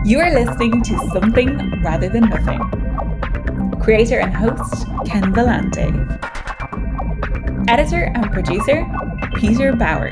You are listening to Something Rather Than Nothing. Creator and host, Ken Vellante. Editor and producer, Peter Bauer.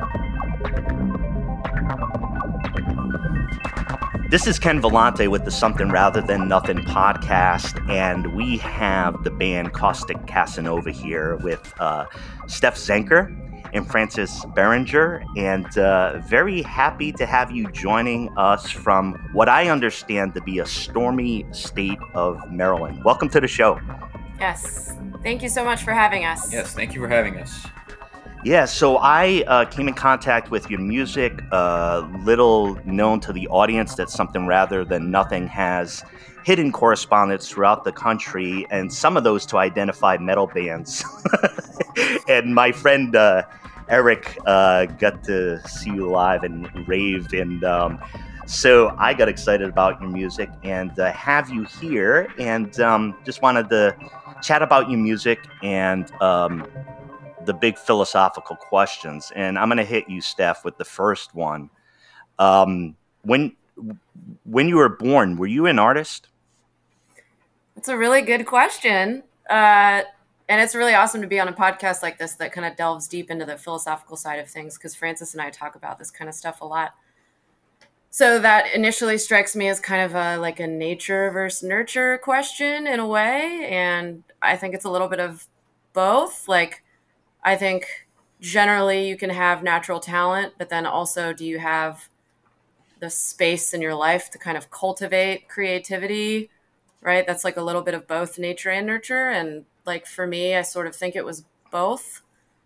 This is Ken Vellante with the Something Rather Than Nothing podcast, and we have the band Caustic Casanova here with Steph Zenker and Francis Berenger, and very happy to have you joining us from what I understand to be a stormy state of Maryland. Welcome to the show. Yes, thank you so much for having us. Yes, thank you for having us. Yeah, so I came in contact with your music, little known to the audience that Something Rather Than Nothing has hidden correspondence throughout the country, and some of those to identify metal bands. And my friend Eric got to see you live and raved, and so I got excited about your music and have you here, and just wanted to chat about your music and the big philosophical questions. And I'm going to hit you, Steph, with the first one. When you were born, were you an artist? That's a really good question. And it's really awesome to be on a podcast like this that kind of delves deep into the philosophical side of things, because Francis and I talk about this kind of stuff a lot. So that initially strikes me as kind of a nature versus nurture question in a way. And I think it's a little bit of both. I think generally you can have natural talent, but then also do you have the space in your life to kind of cultivate creativity, right? That's like a little bit of both nature and nurture. And for me, I sort of think it was both.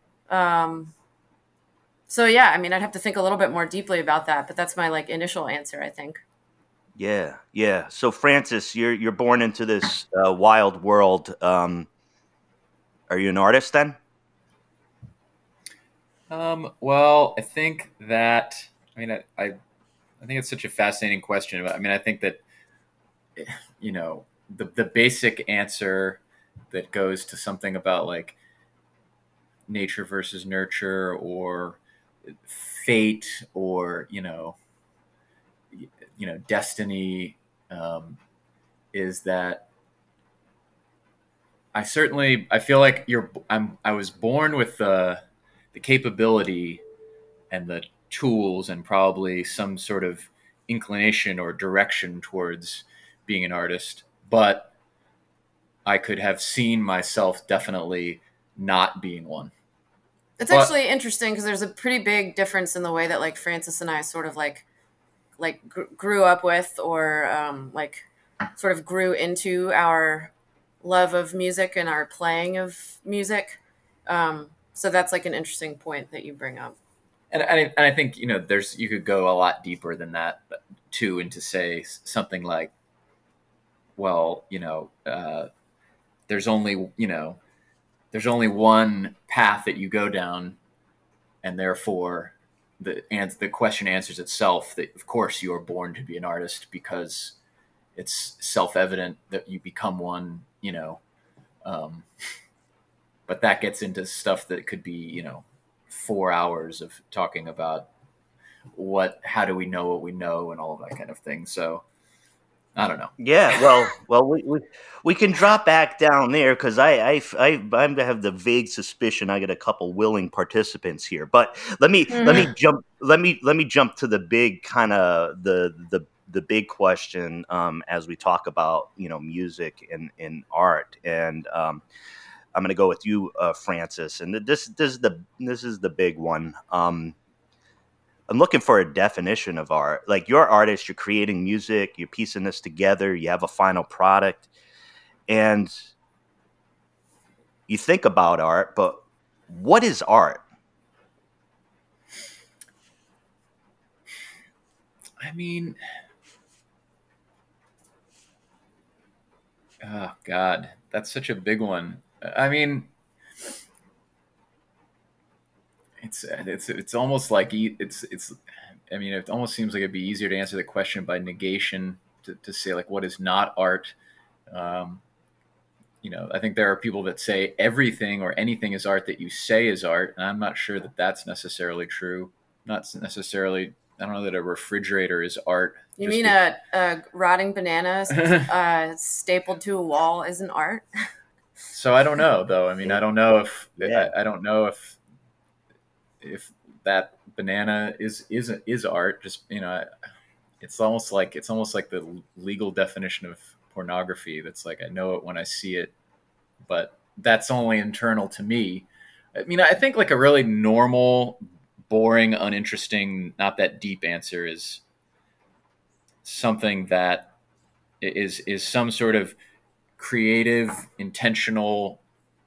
So yeah, I mean, I'd have to think a little bit more deeply about that, but that's my initial answer, I think. Yeah. So Francis, you're born into this wild world. Are you an artist then? Well, I think that, I think it's such a fascinating question. I think that, the basic answer that goes to something about nature versus nurture or fate or, destiny, is that I feel like I was born with the capability and the tools and probably some sort of inclination or direction towards being an artist, but I could have seen myself definitely not being one. It's actually interesting because there's a pretty big difference in the way that Francis and I sort of grew up with or sort of grew into our love of music and our playing of music. So that's an interesting point that you bring up. And I think, you could go a lot deeper than that too, and to say something like, well, there's only one path that you go down, and therefore the question answers itself that, of course, you are born to be an artist because it's self-evident that you become one, but that gets into stuff that could be, 4 hours of talking about how do we know what we know and all of that kind of thing. So I don't know. Yeah, well, we can drop back down there because I have the vague suspicion I get a couple willing participants here. But let me jump to the big kind of the big question as we talk about music and art, and I'm going to go with you, Francis, and this is the big one. I'm looking for a definition of art. You're an artist, you're creating music, you're piecing this together, you have a final product, and you think about art, but what is art? Oh God, that's such a big one. It's almost like it almost seems like it'd be easier to answer the question by negation to say what is not art. I think there are people that say everything or anything is art that you say is art, and I'm not sure that that's necessarily true. Not necessarily I don't know that a refrigerator is art. You mean a rotting banana stapled to a wall isn't art? So I don't know, though. I mean, I don't know if Yeah. I don't know if that banana is art. Just it's almost like the legal definition of pornography. That's like, I know it when I see it, but that's only internal to me. I mean, I think like a really normal, boring, uninteresting, not that deep answer is something that is some sort of creative, intentional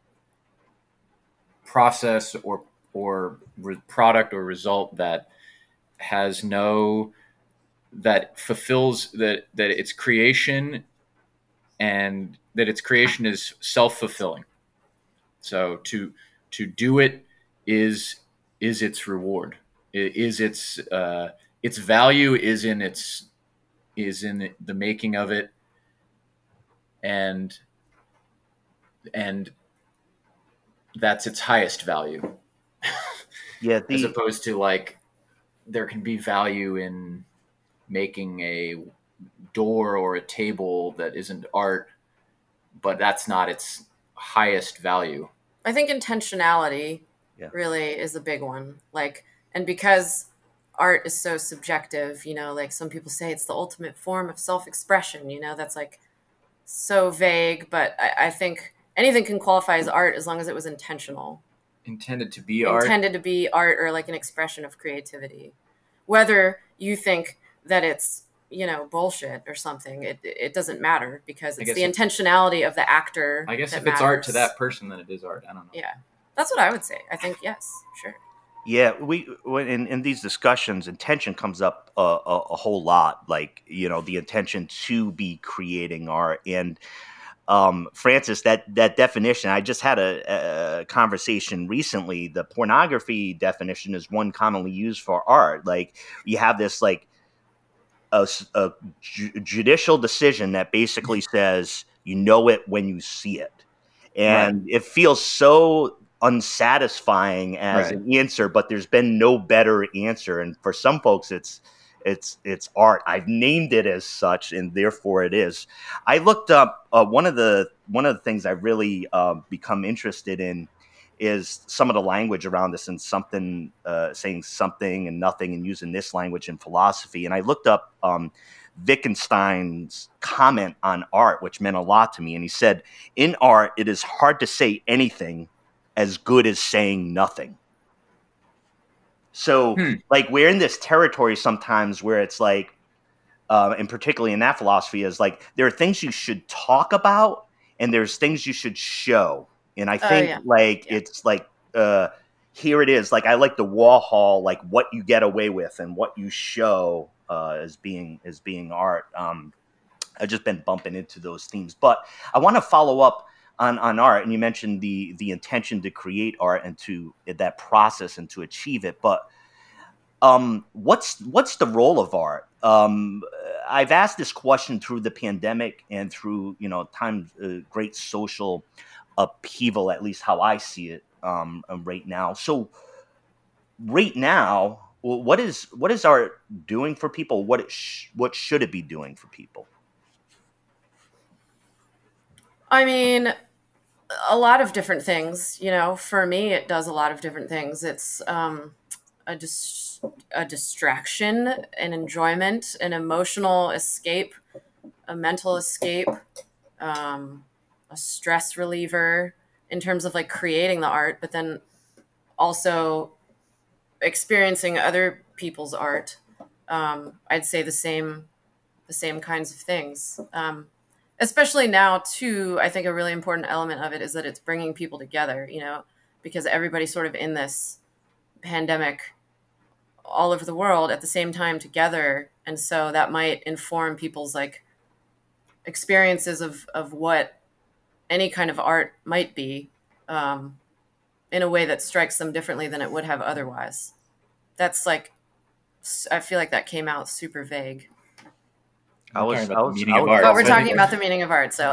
process or product or result that has that fulfills that its creation, and that its creation is self-fulfilling. So to do it is its reward, is its value is in the making of it, and that's its highest value. Yeah, as opposed to like there can be value in making a door or a table that isn't art, but that's not its highest value. I think intentionality really is a big one. Like, and because art is so subjective, like some people say it's the ultimate form of self-expression, that's like so vague, but I think anything can qualify as art as long as it was intentional. Intended to be art, or like an expression of creativity. Whether you think that it's bullshit or something, it doesn't matter, because it's the intentionality of the actor. I guess if it's art to that person, then it is art. I don't know. Yeah, that's what I would say. I think yes, sure. Yeah, in these discussions, intention comes up a whole lot. Like, the intention to be creating art. And Francis, that definition, I just had a conversation recently. The pornography definition is one commonly used for art. Like, you have this like a judicial decision that basically says it when you see it, and It feels so unsatisfying as an answer, but there's been no better answer. And for some folks, it's art. I've named it as such, and therefore it is. I looked up one of the things I've really become interested in is some of the language around this, and something saying something and nothing, and using this language in philosophy. And I looked up Wittgenstein's comment on art, which meant a lot to me. And he said, "In art, it is hard to say anything as good as saying nothing." So, like, we're in this territory sometimes where it's like, and particularly in that philosophy, is like, there are things you should talk about and there's things you should show. And I think it's like, here it is. Like, I like the Warhol, like what you get away with and what you show as being art. I've just been bumping into those themes, but I want to follow up on art. And you mentioned the intention to create art and to that process and to achieve it. But what's the role of art? I've asked this question through the pandemic and through times great social upheaval, at least how I see it right now. So right now, what is art doing for people? What should it be doing for people? I mean, a lot of different things. For me, it does a lot of different things. It's a distraction, an enjoyment, an emotional escape, a mental escape, a stress reliever in terms of like creating the art, but then also experiencing other people's art. I'd say the same kinds of things. Especially now too, I think a really important element of it is that it's bringing people together, because everybody's sort of in this pandemic all over the world at the same time together. And so that might inform people's like experiences of what any kind of art might be, in a way that strikes them differently than it would have otherwise. That's like, I feel like that came out super vague. But we're talking about the meaning of art, so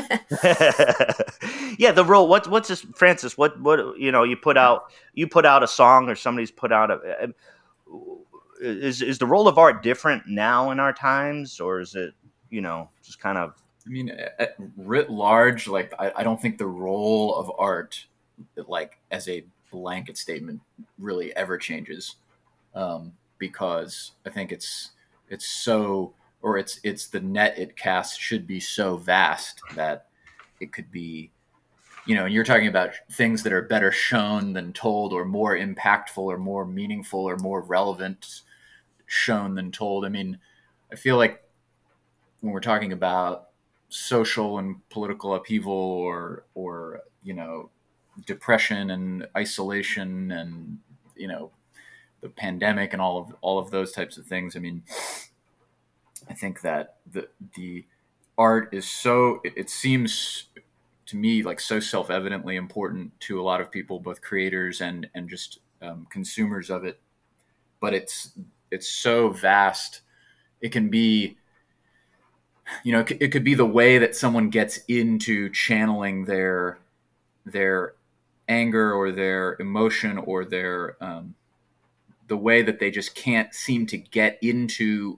yeah, the role. What's this, Francis? What you put out a song, or somebody's put out is the role of art different now in our times, or is it, just kind of? I mean, writ large, like I don't think the role of art, like as a blanket statement, really ever changes, because I think it's so, or it's the net it casts should be so vast that it could be, and you're talking about things that are better shown than told, or more impactful, or more meaningful, or more relevant shown than told. I mean, I feel like when we're talking about social and political upheaval, or depression and isolation, and the pandemic and all of those types of things, I mean, I think that the art is so, it seems to me like so self-evidently important to a lot of people, both creators and just consumers of it, but it's so vast. It can be, it could be the way that someone gets into channeling their anger or their emotion, or their the way that they just can't seem to get into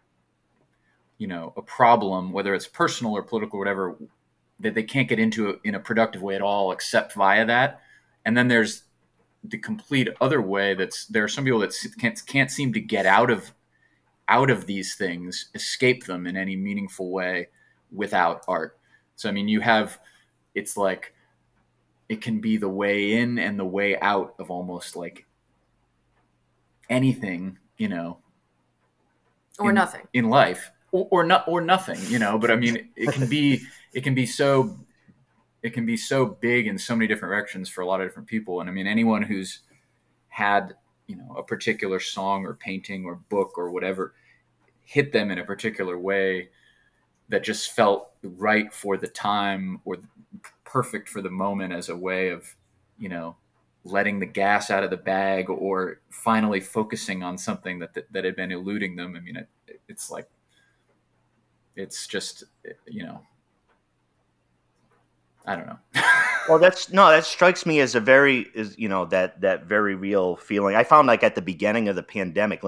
a problem, whether it's personal or political or whatever, that they can't get into it in a productive way at all except via that. And then there's the complete other way, there are some people that can't seem to get out of these things, escape them in any meaningful way without art. So I mean, it's like it can be the way in and the way out of almost like anything, or nothing in life, or nothing, but I mean, it can be so big in so many different directions for a lot of different people. And I mean, anyone who's had, a particular song or painting or book or whatever hit them in a particular way that just felt right for the time, or perfect for the moment, as a way of, letting the gas out of the bag, or finally focusing on something that had been eluding them. I mean, it's like, it's just, I don't know. Well, that strikes me as that very real feeling. I found, like, at the beginning of the pandemic,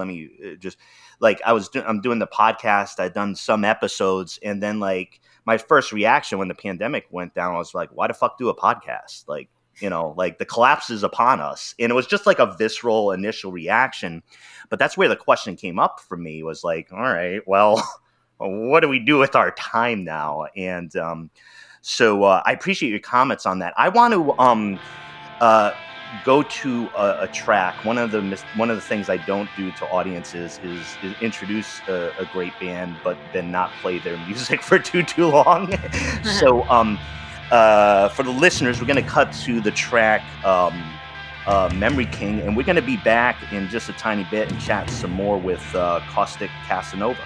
I'm doing the podcast, I'd done some episodes, and then like my first reaction when the pandemic went down, I was like, why the fuck do a podcast? Like, like the collapse is upon us. And it was just like a visceral initial reaction. But that's where the question came up for me, was like, all right, well, what do we do with our time now? And so I appreciate your comments on that. I want to go to a track. One of the things I don't do to audiences is introduce a great band, but then not play their music for too long. So for the listeners, we're going to cut to the track Memory King, and we're going to be back in just a tiny bit and chat some more with Caustic Casanova.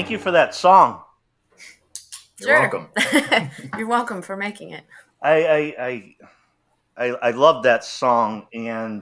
thank you for that song. You're welcome. You're welcome for making it. I love that song, and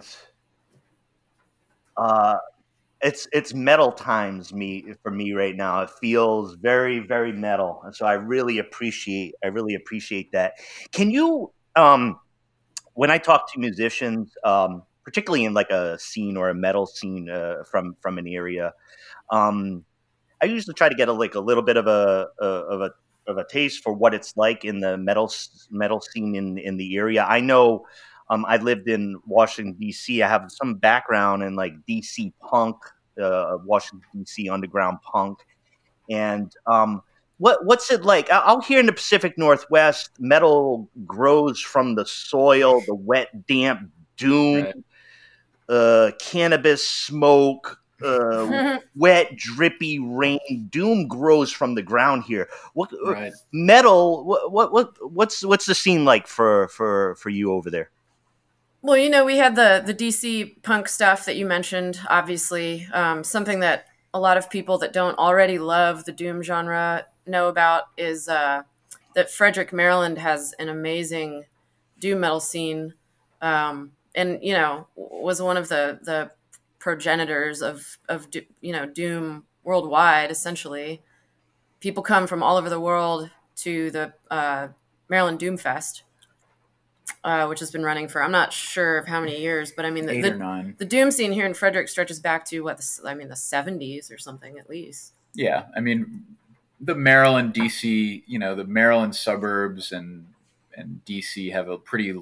it's metal times for me right now. It feels very, very metal, and so I really appreciate that. Can you, when I talk to musicians, particularly in like a scene or a metal scene from an area, I usually try to get a little bit of a taste for what it's like in the metal scene in the area. I know I lived in Washington D.C. I have some background in like D.C. punk, Washington D.C. underground punk, and what's it like out here in the Pacific Northwest? Metal grows from the soil, the wet, damp doom, cannabis smoke. Wet, drippy rain. Doom grows from the ground here. Right. Metal? What's the scene like for you over there? Well, we had the DC punk stuff that you mentioned. Obviously, something that a lot of people that don't already love the doom genre know about is that Frederick, Maryland, has an amazing doom metal scene, and was one of the progenitors of doom worldwide. Essentially, people come from all over the world to the Maryland Doom Fest, which has been running for, I'm not sure of how many years, but I mean 8 or 9. The doom scene here in Frederick stretches back to the 70s or something at least. Yeah, I mean the Maryland, DC, the Maryland suburbs and DC have a pretty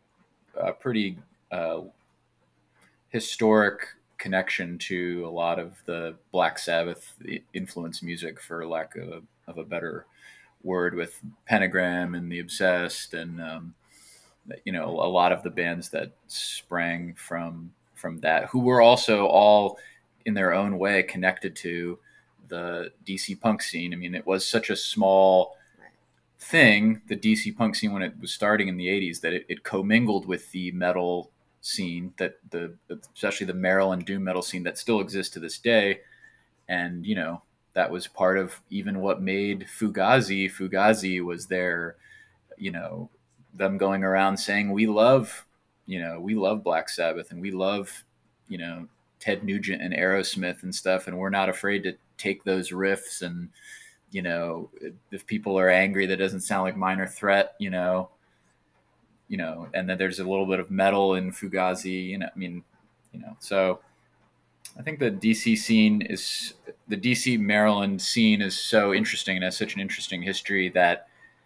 historic connection to a lot of the Black Sabbath influenced music, for lack of a better word, with Pentagram and the Obsessed, and a lot of the bands that sprang from that, who were also all in their own way connected to the DC punk scene. I mean, it was such a small thing, the DC punk scene, when it was starting in the 80s, that it commingled with the metal scene, that especially the Maryland doom metal scene that still exists to this day. And that was part of even what made Fugazi was their them going around saying we love Black Sabbath, and we love Ted Nugent and Aerosmith and stuff, and we're not afraid to take those riffs, and if people are angry, that doesn't sound like Minor Threat, and then there's a little bit of metal in Fugazi, so I think the DC Maryland scene is so interesting and has such an interesting history that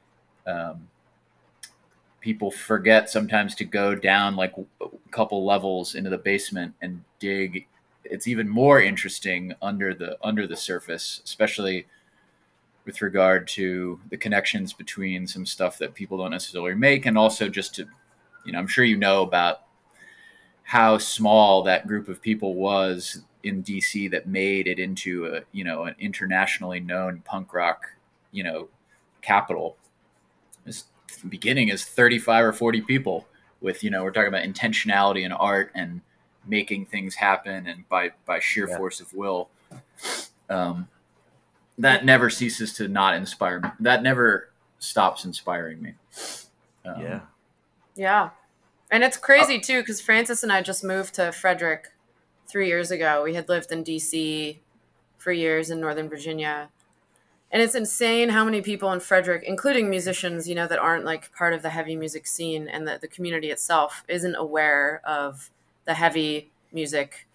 people forget sometimes to go down like a couple levels into the basement and dig. It's even more interesting under the surface, especially with regard to the connections between some stuff that people don't necessarily make, and also just to, I'm sure about how small that group of people was in DC that made it into an internationally known punk rock, capital. This beginning as 35 or 40 people with, we're talking about intentionality and art and making things happen, and by sheer force of will. That never ceases to not inspire me. That never stops inspiring me. Yeah. And it's crazy too, because Francis and I just moved to Frederick 3 years ago. We had lived in DC for years in Northern Virginia. And it's insane how many people in Frederick, including musicians, that aren't like part of the heavy music scene, and the community itself isn't aware of the heavy music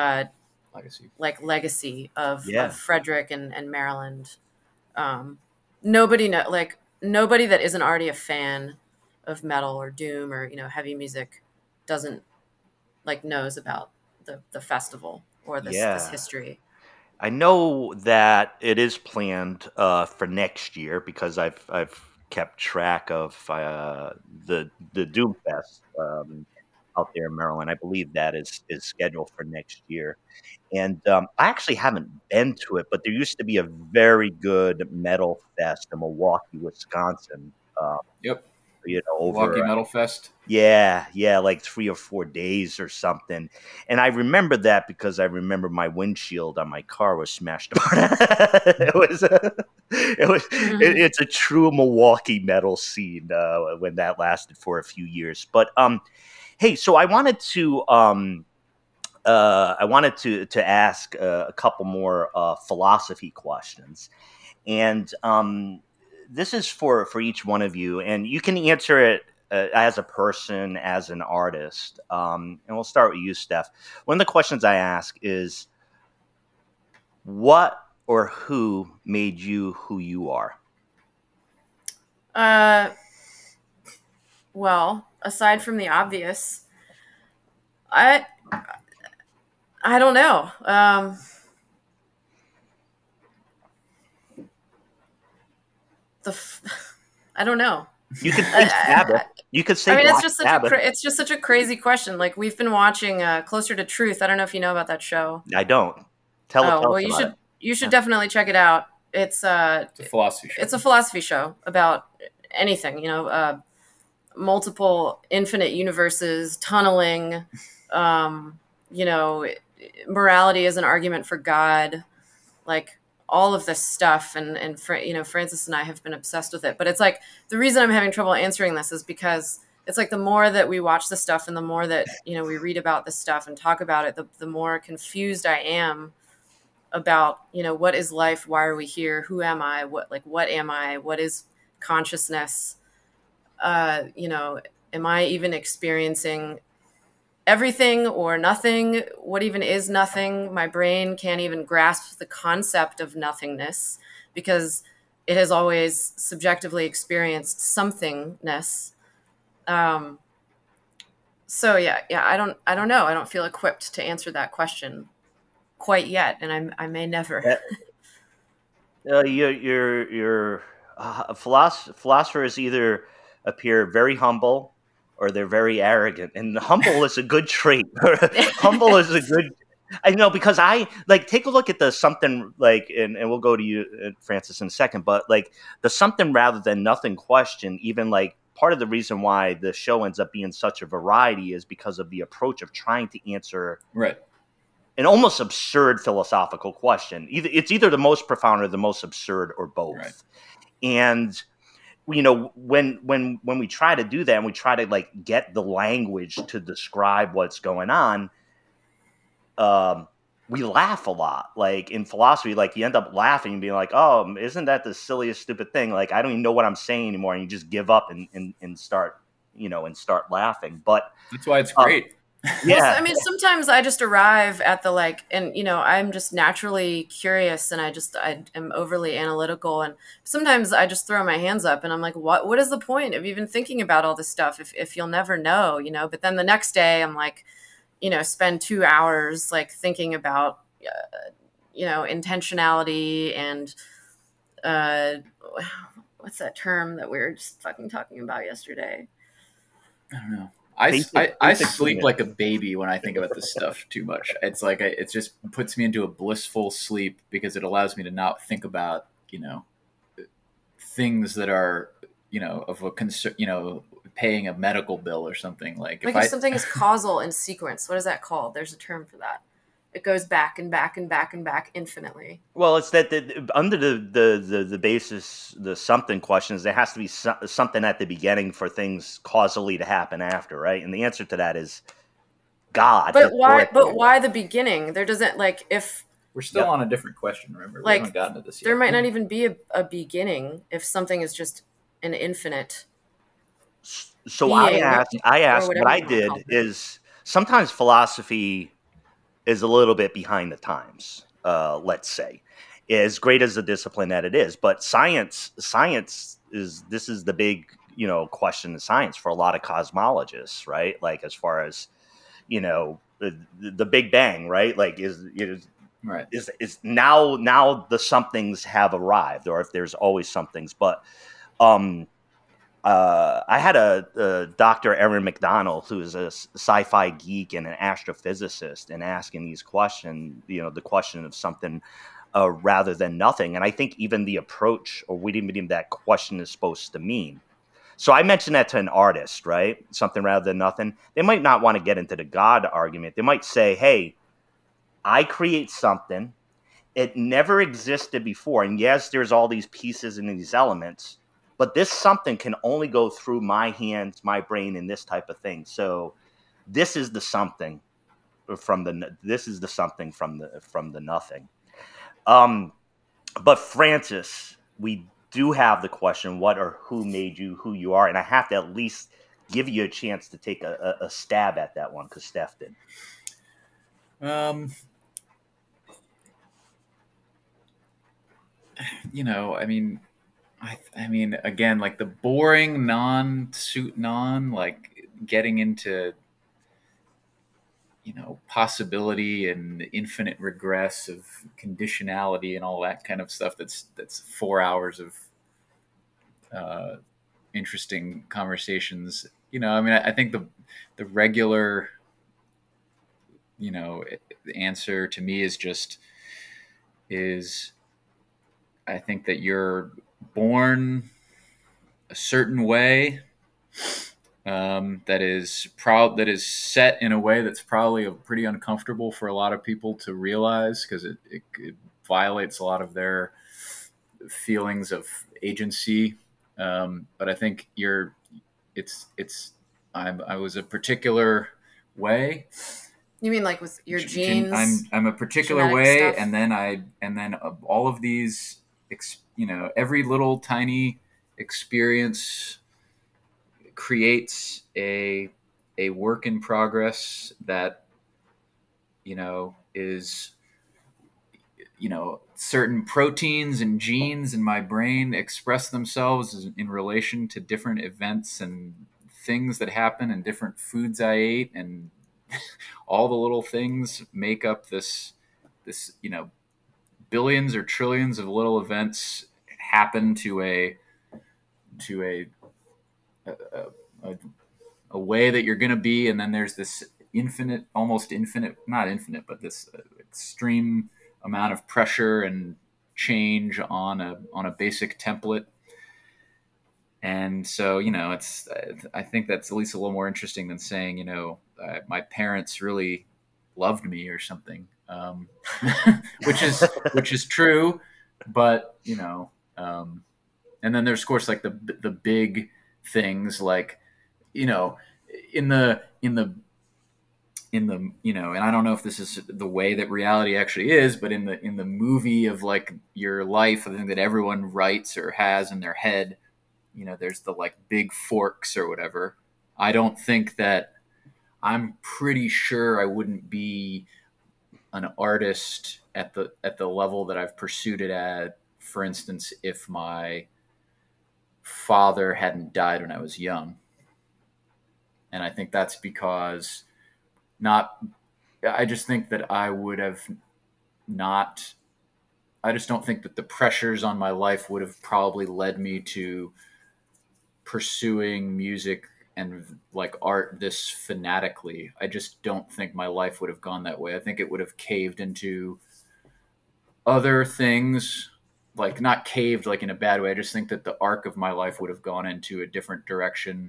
legacy of Frederick and Maryland. Nobody that isn't already a fan of metal or doom or heavy music doesn't knows about the festival or this history. I know that it is planned for next year, because I've kept track of the Doom Fest out there in Maryland. I believe that is scheduled for next year. And I actually haven't been to it, but there used to be a very good metal fest in Milwaukee, Wisconsin. Yep. over Milwaukee Metal Fest. Yeah, like 3 or 4 days or something. And I remember that because I remember my windshield on my car was smashed apart. It's a true Milwaukee metal scene when that lasted for a few years. But hey, so I wanted to ask a couple more philosophy questions, and this is for each one of you, and you can answer it as a person, as an artist. And we'll start with you, Steph. One of the questions I ask is, what or who made you who you are? Well, aside from the obvious, I don't know. I don't know. You could say Sabbath. You could say. I mean, Black it's just such a crazy question. Like, we've been watching Closer to Truth. I don't know if you know about that show. I don't. Tell us you about should it. You should definitely check it out. It's a philosophy show. It's a philosophy show about anything. Multiple infinite universes, tunneling. Morality is an argument for God. Like, all of this stuff, and Francis and I have been obsessed with it. But it's like, the reason I'm having trouble answering this is because it's like, the more that we watch this stuff and the more that we read about this stuff and talk about it, the more confused I am about what is life, why are we here, who am I, what am I, what is consciousness, am I even experiencing everything or nothing? What even is nothing? My brain can't even grasp the concept of nothingness because it has always subjectively experienced somethingness. So yeah, I don't know. I don't feel equipped to answer that question quite yet, and I may never. Your philosophers either appear very humble or they're very arrogant, and humble is a good trait. Humble is a good. I know, because I take a look at the something and we'll go to you, Francis, in a second. But the something rather than nothing question, even part of the reason why the show ends up being such a variety is because of the approach of trying to answer an almost absurd philosophical question. It's either the most profound or the most absurd, or both. Right. And when we try to do that and we try to get the language to describe what's going on, we laugh a lot. In philosophy, you end up laughing and being like, oh, isn't that the silliest, stupid thing? I don't even know what I'm saying anymore. And you just give up and start laughing. But that's why it's great. Yeah. Well, I mean, sometimes I just arrive at the I'm just naturally curious, and I am overly analytical, and sometimes I just throw my hands up and I'm like, what is the point of even thinking about all this stuff if you'll never know, but then the next day I'm spend 2 hours thinking about intentionality and what's that term that we were just fucking talking about yesterday? I don't know. I sleep like a baby when I think about this stuff too much. It's it just puts me into a blissful sleep because it allows me to not think about, things that are, of a concern, paying a medical bill or something. If something is causal in sequence, what is that called? There's a term for that. It goes back and back and back and back infinitely. Well, it's that under the basis, the something questions, there has to be something at the beginning for things causally to happen after, right? And the answer to that is God. But why? But why the beginning? There doesn't if we're still on a different question. Remember, we haven't gotten to this yet. There might not even be a beginning if something is just an infinite. So I asked. What I did is sometimes philosophy is a little bit behind the times, let's say, as great as the discipline that it is. But science is the big, question in science for a lot of cosmologists, right? As far as, the Big Bang, right? Is now the somethings have arrived, or if there's always somethings. But I had a Dr. Aaron McDonald, who is a sci-fi geek and an astrophysicist, and asking these questions, the question of something rather than nothing. And I think even the approach, or what even that question is supposed to mean. So I mentioned that to an artist, right? Something rather than nothing. They might not want to get into the God argument. They might say, hey, I create something. It never existed before. And yes, there's all these pieces and these elements, but this something can only go through my hands, my brain, and this type of thing. So this is the something from the nothing. But Francis, we do have the question, what or who made you who you are? And I have to at least give you a chance to take a stab at that one because Steph did. I mean, again, like the boring like getting into, possibility and infinite regress of conditionality and all that kind of stuff. That's 4 hours of interesting conversations. I think the regular, answer to me is I think that you're born a certain way, that is set in a way that's probably pretty uncomfortable for a lot of people to realize, because it violates a lot of their feelings of agency. But I think I was a particular way. You mean like with your genes? I'm a particular way, stuff? and then all of these, every little tiny experience creates a work in progress that is certain proteins and genes in my brain express themselves in relation to different events and things that happen and different foods I ate, and all the little things make up this billions or trillions of little events happen to a way that you're going to be. And then there's this almost infinite, not infinite, but this extreme amount of pressure and change on a basic template. And so, I think that's at least a little more interesting than saying, my parents really loved me or something, which is true. But, and then there's, of course, like the big things, like, in the and I don't know if this is the way that reality actually is, but in the movie of like your life, I think that everyone writes or has in their head, there's the like big forks or whatever. I don't think that, I'm pretty sure I wouldn't be an artist at the level that I've pursued it at, for instance, if my father hadn't died when I was young. And I think that's because I just think that I would have not, I just don't think that the pressures on my life would have probably led me to pursuing music and like art this fanatically. I just don't think my life would have gone that way. I think it would have caved into other things, like not caved like in a bad way. I just think that the arc of my life would have gone into a different direction,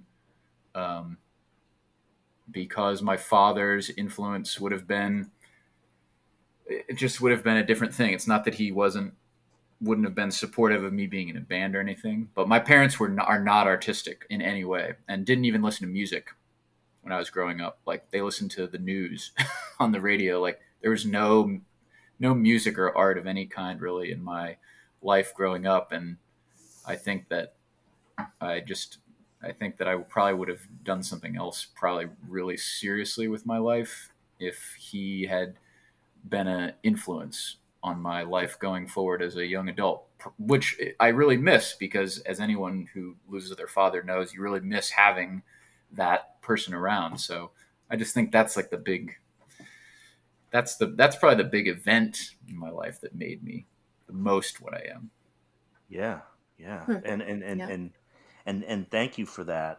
because my father's influence would have been a different thing. It's not that he wouldn't have been supportive of me being in a band or anything, but my parents are not artistic in any way and didn't even listen to music when I was growing up. Like they listened to the news on the radio. Like there was no music or art of any kind really in my life growing up. And I think that I probably would have done something else probably really seriously with my life if he had been an influence on my life going forward as a young adult, which I really miss, because as anyone who loses their father knows, you really miss having that person around. So I just think that's like that's probably the big event in my life that made me the most what I am. Yeah. And thank you for that.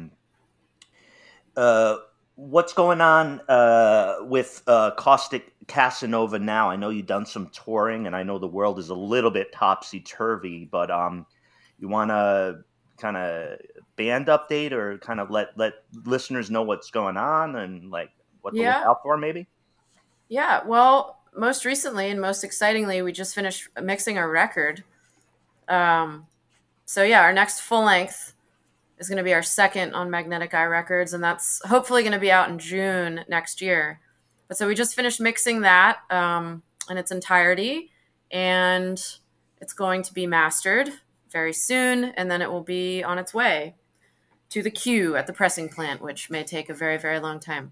What's going on with Caustic Casanova now? I know you've done some touring, and I know the world is a little bit topsy-turvy, but you want to kind of band update or kind of let listeners know what's going on and like what to look Yeah. out for, maybe? Yeah. Well, most recently and most excitingly, we just finished mixing our record. So yeah, our next full length is going to be our second on Magnetic Eye Records, and that's hopefully going to be out in June next year. But so we just finished mixing that in its entirety, and it's going to be mastered very soon, and then it will be on its way to the queue at the pressing plant, which may take a very, very long time.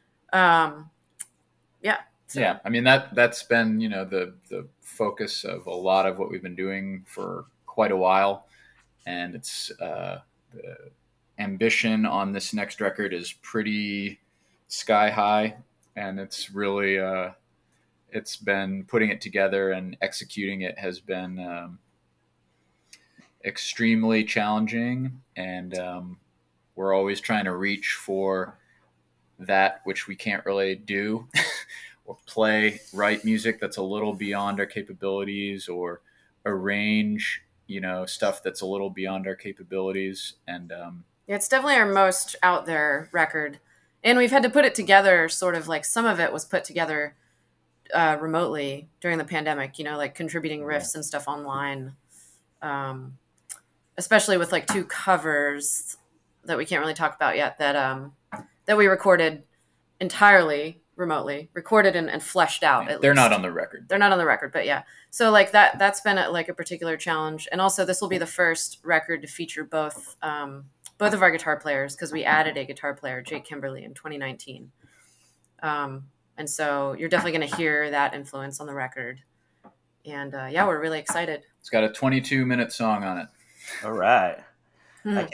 Yeah. So. Yeah, I mean that's been the focus of a lot of what we've been doing for quite a while, and it's the ambition on this next record is pretty sky high, and it's really it's been putting it together and executing it has been extremely challenging, and we're always trying to reach for that which we can't really do or write music that's a little beyond our capabilities, or arrange stuff that's a little beyond our capabilities. And it's definitely our most out there record, and we've had to put it together sort of like some of it was put together remotely during the pandemic, like contributing riffs and stuff online, especially with like 2 covers that we can't really talk about yet that we recorded entirely remotely, recorded and fleshed out. They're not on the record. They're not on the record, but yeah. So like that's been a particular challenge. And also this will be the first record to feature both of our guitar players, because we added a guitar player, Jake Kimberly, in 2019. And so you're definitely going to hear that influence on the record. And yeah, we're really excited. It's got a 22-minute song on it. All right. I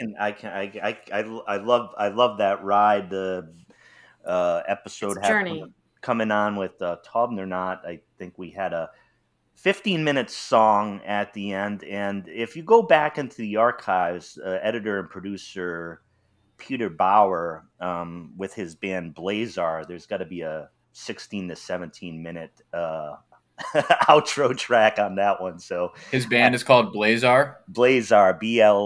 love that ride. The episode coming on with Tauben or Not. I think we had a 15-minute song at the end, and if you go back into the archives, editor and producer Peter Bauer with his band Blazar, there's got to be a 16 to 17-minute outro track on that one. So his band is called Blazar. Blazar,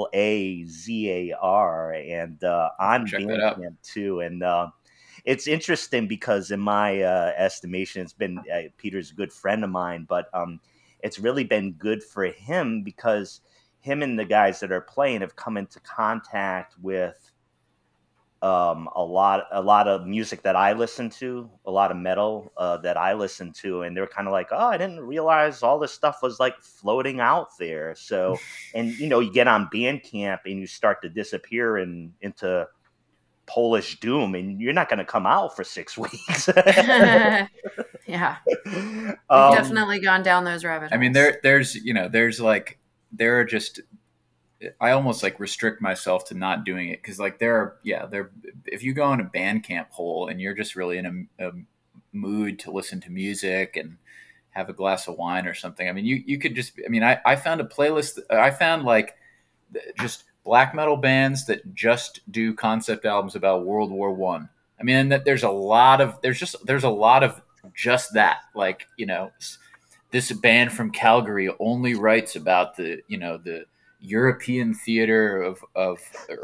Blazar, and on Bandcamp too. And it's interesting because in my estimation, it's been Peter's a good friend of mine, but it's really been good for him because him and the guys that are playing have come into contact with a lot of music that I listen to, a lot of metal that I listen to, and they're kind of like, oh, I didn't realize all this stuff was like floating out there. So, and you get on Bandcamp and you start to disappear into Polish doom, and you're not going to come out for 6 weeks. Yeah, we've definitely gone down those rabbit holes. I mean, there are just. I almost like restrict myself to not doing it because like if you go in a Bandcamp hole and you're just really in a mood to listen to music and have a glass of wine or something, I mean you could just, I mean I found a playlist, I found like just black metal bands that just do concept albums about World War I. I mean there's a lot of just that, like this band from Calgary only writes about the European theater of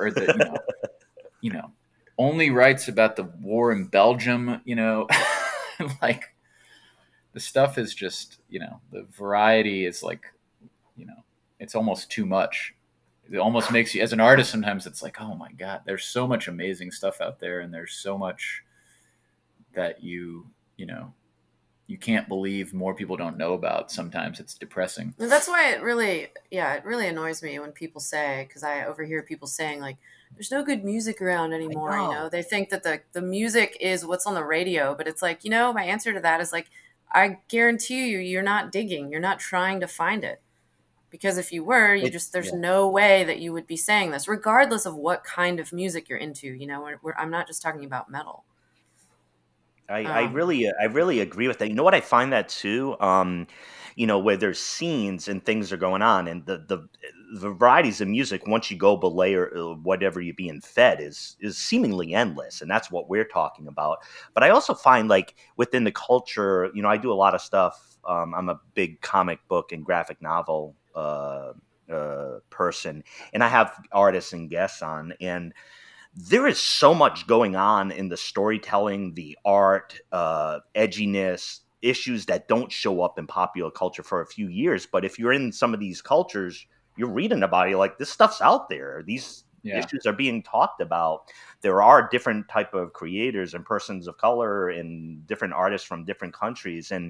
only writes about the war in Belgium, like the stuff is just, the variety is like, it's almost too much. It almost makes you, as an artist, sometimes it's like, oh my God, there's so much amazing stuff out there. And there's so much that you can't believe more people don't know about. Sometimes it's depressing. That's why it really annoys me when people say, because I overhear people saying like, there's no good music around anymore. They think that the music is what's on the radio, but it's like, my answer to that is like, I guarantee you're not digging. You're not trying to find it. Because if you were, there's no way that you would be saying this, regardless of what kind of music you're into. I'm not just talking about metal. I really agree with that. You know what, I find that too, where there's scenes and things are going on, and the varieties of music once you go belay or whatever you're being fed is seemingly endless, and that's what we're talking about. But I also find like within the culture, I do a lot of stuff. I'm a big comic book and graphic novel person, and I have artists and guests on, and there is so much going on in the storytelling, the art, edginess, issues that don't show up in popular culture for a few years. But if you're in some of these cultures, you're reading about it, you're like, this stuff's out there. These issues are being talked about. There are different type of creators and persons of color and different artists from different countries. And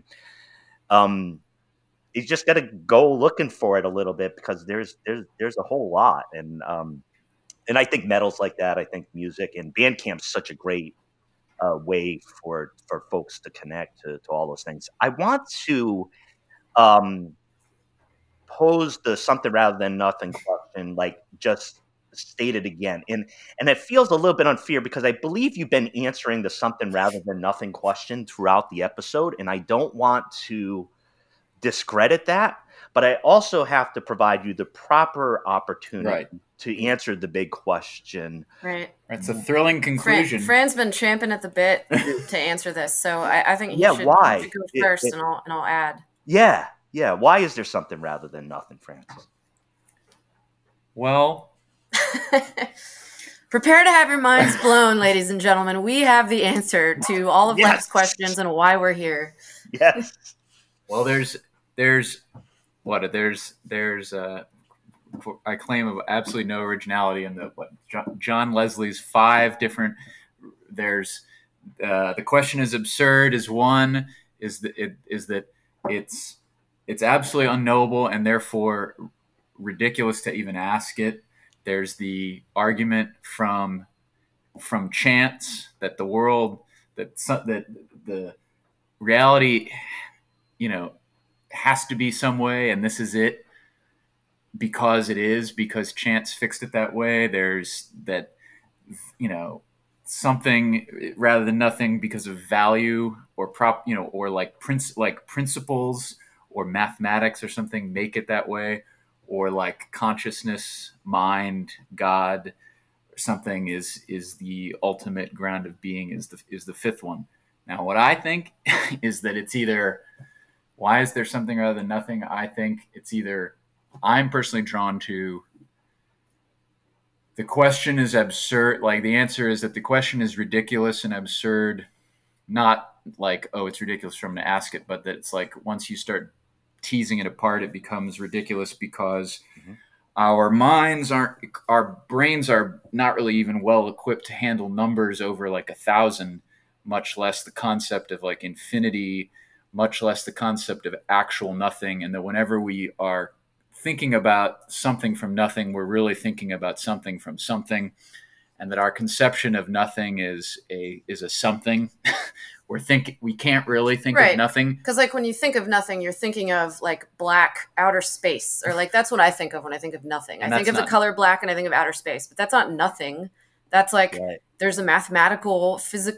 you just got to go looking for it a little bit, because there's a whole lot. And I think metal's like that. I think music and Bandcamp's such a great way for folks to connect to all those things. I want to pose the something rather than nothing question, like just state it again. And it feels a little bit unfair, because I believe you've been answering the something rather than nothing question throughout the episode, and I don't want to discredit that, but I also have to provide you the proper opportunity to answer the big question. Right. It's a thrilling conclusion. Fran's been champing at the bit to answer this, so I think he should go first, and I'll add. Yeah. Why is there something rather than nothing, Francis? Well, prepare to have your minds blown, ladies and gentlemen. We have the answer to all of life's questions and why we're here. Yes. Well, there's I claim of absolutely no originality in John Leslie's 5 different. There's the question is absurd is one, is that it's absolutely unknowable and therefore ridiculous to even ask it. There's the argument from chance that the world that the reality, has to be some way, and this is it because chance fixed it that way. There's that, something rather than nothing because of value or or like principles or mathematics or something make it that way, or like consciousness, mind, God, or something is the ultimate ground of being is the 5th one. Now, what I think is that it's either, why is there something rather than nothing? I think it's either, I'm personally drawn to, the question is absurd. Like, the answer is that the question is ridiculous and absurd. Not like, oh, it's ridiculous for him to ask it, but that it's like, once you start teasing it apart, it becomes ridiculous because our brains are not really even well equipped to handle numbers over like 1,000, much less the concept of like infinity, much less the concept of actual nothing. And that whenever we are thinking about something from nothing, we're really thinking about something from something. And that our conception of nothing is a something. We can't really think of nothing. Because like when you think of nothing, you're thinking of like black outer space, or like that's what I think of when I think of nothing. I think of the color black and I think of outer space, but that's not nothing. That's like there's a mathematical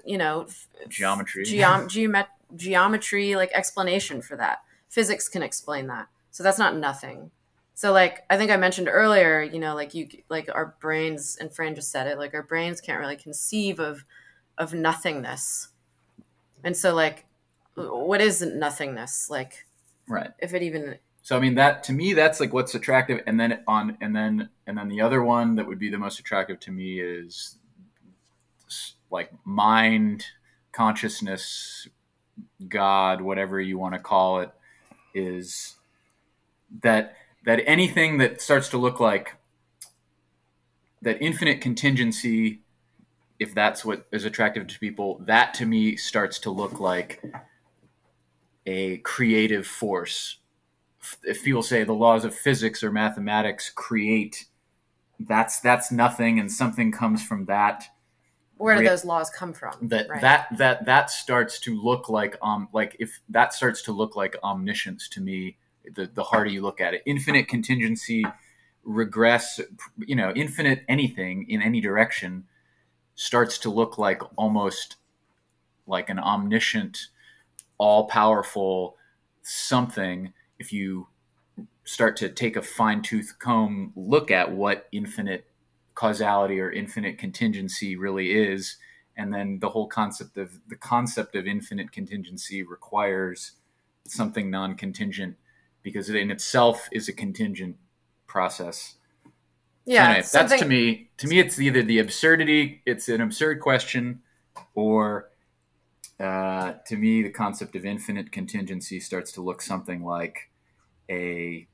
geometry like explanation for that. Physics can explain that. So that's not nothing. So like I think I mentioned earlier, like our brains, and Fran just said it, like our brains can't really conceive of nothingness. And so like what is nothingness? Like if it even. So I mean, that to me, that's like what's attractive. And then the other one that would be the most attractive to me is like mind, consciousness, God, whatever you want to call it, is that anything that starts to look like that infinite contingency, if that's what is attractive to people, that to me starts to look like a creative force. If people say the laws of physics or mathematics create, that's nothing, and something comes from that. Where do those laws come from? That starts to look like if that starts to look like omniscience to me, the harder you look at it. Infinite contingency, regress, infinite anything in any direction starts to look like almost like an omniscient, all-powerful something. If you start to take a fine-tooth comb look at what infinite causality or infinite contingency really is, and then the whole concept of infinite contingency requires something non-contingent, because it in itself is a contingent process. Yeah, so anyway, that's to me it's either the absurdity, it's an absurd question, or to me the concept of infinite contingency starts to look something like an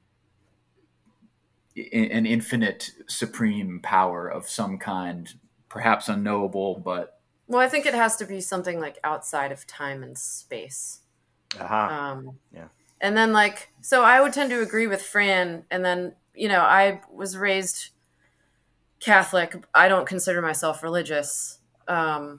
infinite supreme power of some kind, perhaps unknowable, but well, I think it has to be something like outside of time and space. Yeah. And then so I would tend to agree with Fran, and then I was raised Catholic. I don't consider myself religious. But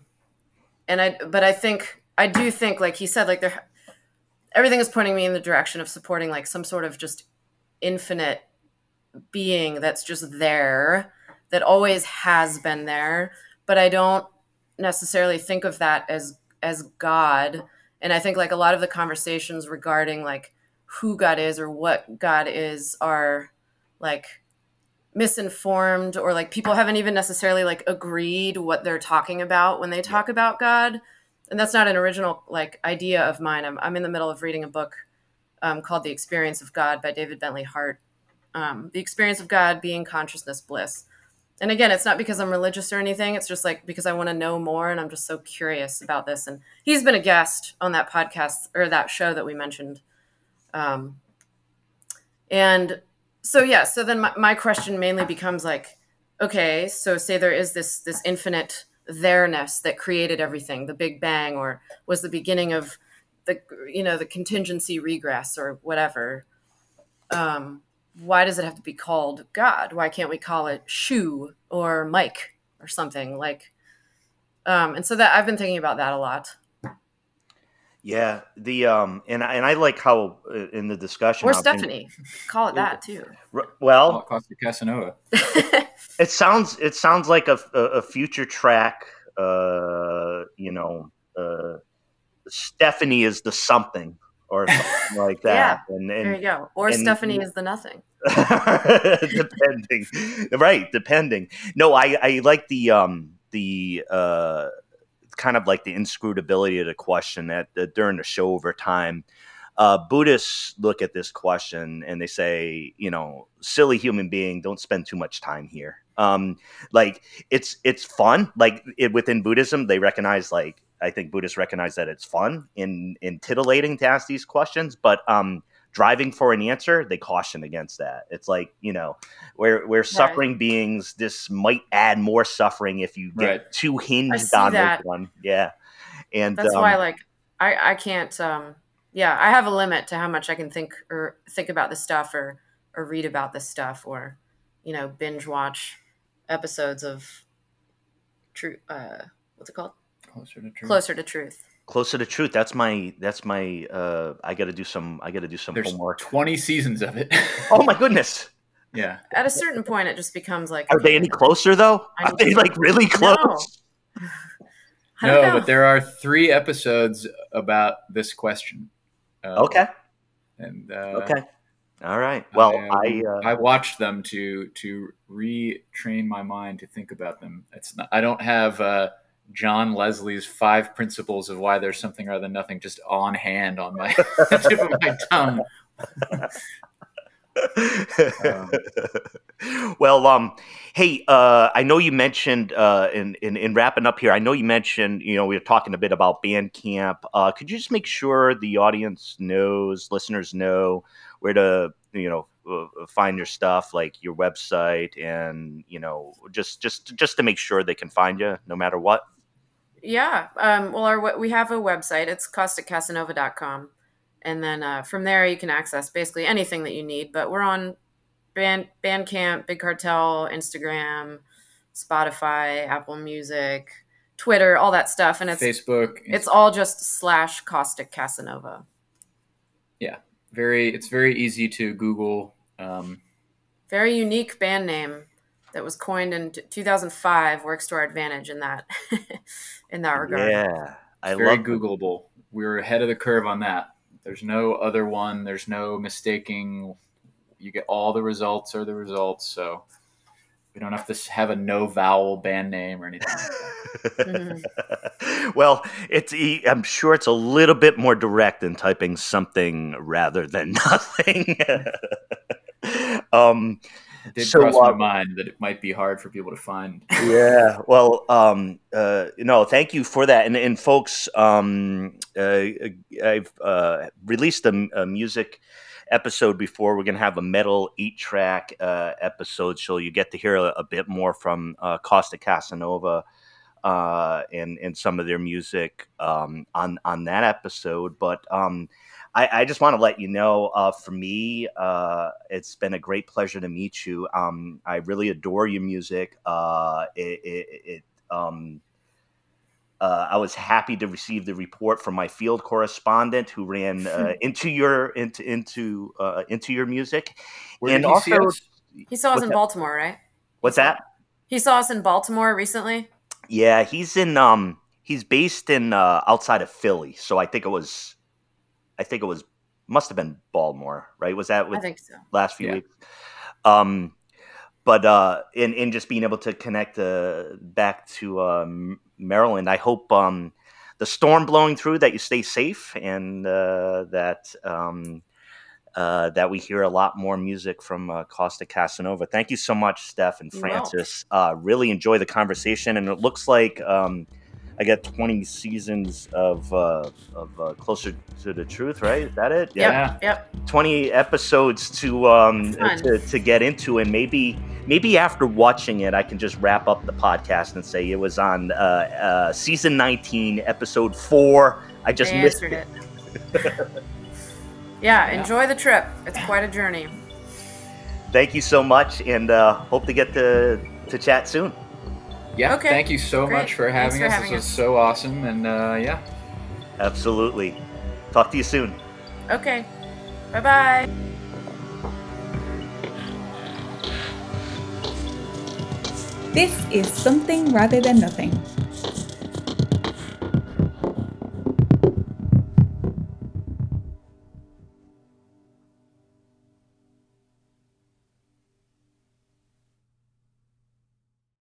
I do think, like he said, everything is pointing me in the direction of supporting like some sort of just infinite being that's just there, that always has been there. But I don't necessarily think of that as God. And I think like a lot of the conversations regarding like who God is or what God is are like misinformed, or like people haven't even necessarily like agreed what they're talking about when they talk about God. And that's not an original like idea of mine. I'm in the middle of reading a book called The Experience of God by David Bentley Hart. The Experience of God, Being, Consciousness, Bliss. And again, it's not because I'm religious or anything. It's just like because I want to know more, and I'm just so curious about this. And he's been a guest on that podcast or that show that we mentioned. And so, yeah, so then my question mainly becomes like, okay, so say there is this infinite there-ness that created everything, the Big Bang, or was the beginning of the contingency regress or whatever. Why does it have to be called God? Why can't we call it Shu or Mike or something like? And so that I've been thinking about that a lot. Yeah, and I like how in the discussion, or Stephanie, call it that too. Well, Costa Casanova. It sounds like a future track. Stephanie is the something or something like that. Yeah, and there you go. Or Stephanie is the nothing. Depending. No, I like the kind of like the inscrutability of the question that during the show over time. Buddhists look at this question and they say, silly human being, don't spend too much time here. Like it's fun. Like within Buddhism, they recognize, like, I think Buddhists recognize that it's fun in titillating to ask these questions, but driving for an answer, they caution against that. It's like, we're suffering beings. This might add more suffering if you get too hinged on this one. Yeah. And that's why, like, I can't, I have a limit to how much I can think about this stuff or read about this stuff, or, binge watch episodes of True. What's it called? Closer to Truth. Closer to Truth. That's my. I got to do some There's homework. 20 seasons of it. Oh my goodness. Yeah. At a certain point, it just becomes like. Are they any closer though? Are they like really close? No, but there are 3 episodes about this question. Okay. And okay. All right. Well, I watched them to retrain my mind to think about them. I don't have John Leslie's 5 principles of why there's something rather than nothing just on hand on my tip of my tongue. Well, hey, I know you mentioned in wrapping up here, I know you mentioned, we were talking a bit about Bandcamp. Could you just make sure the audience knows, listeners know where to, find your stuff, like your website, and, just to make sure they can find you no matter what? Yeah. Well, we have a website. It's CostaCasanova.com. And then from there, you can access basically anything that you need. But we're on Bandcamp, Big Cartel, Instagram, Spotify, Apple Music, Twitter, all that stuff. And it's Facebook. It's all just /Caustic Casanova. Yeah. It's very easy to Google. Very unique band name that was coined in 2005. Works to our advantage in that regard. Yeah. It's very Googleable. We're ahead of the curve on that. There's no other one. There's no mistaking. You get all the results are the results. So we don't have to have a no vowel band name or anything like that. Mm-hmm. Well, I'm sure it's a little bit more direct than typing something rather than nothing. It did So, cross my mind that it might be hard for people to find. Yeah, well, thank you for that. And folks, I've released a music episode before. We're going to have a metal 8-track episode, so you get to hear a bit more from Costa Casanova and some of their music on that episode. But I just want to let you know, for me, it's been a great pleasure to meet you. I really adore your music. I was happy to receive the report from my field correspondent who ran into your music. Where did he see us? He saw us in Baltimore, right? What's that? He saw us in Baltimore recently. Yeah, he's based in outside of Philly, so I think it was must have been Baltimore, right? Was that I think so. Last few weeks? But in just being able to connect back to Maryland, I hope the storm blowing through, that you stay safe, and that we hear a lot more music from Costa Casanova. Thank you so much, Steph and Francis. Really enjoy the conversation, and it looks like I got 20 seasons of Closer to the Truth, right? Is that it? Yeah. Yep. 20 episodes to get into, and maybe after watching it, I can just wrap up the podcast and say it was on season 19, episode 4. I just missed it. Yeah, enjoy the trip. It's quite a journey. Thank you so much, and hope to get to chat soon. Yeah, okay. Thank you so much for having us. This was so awesome, and yeah. Absolutely. Talk to you soon. Okay. Bye-bye. This is Something Rather Than Nothing.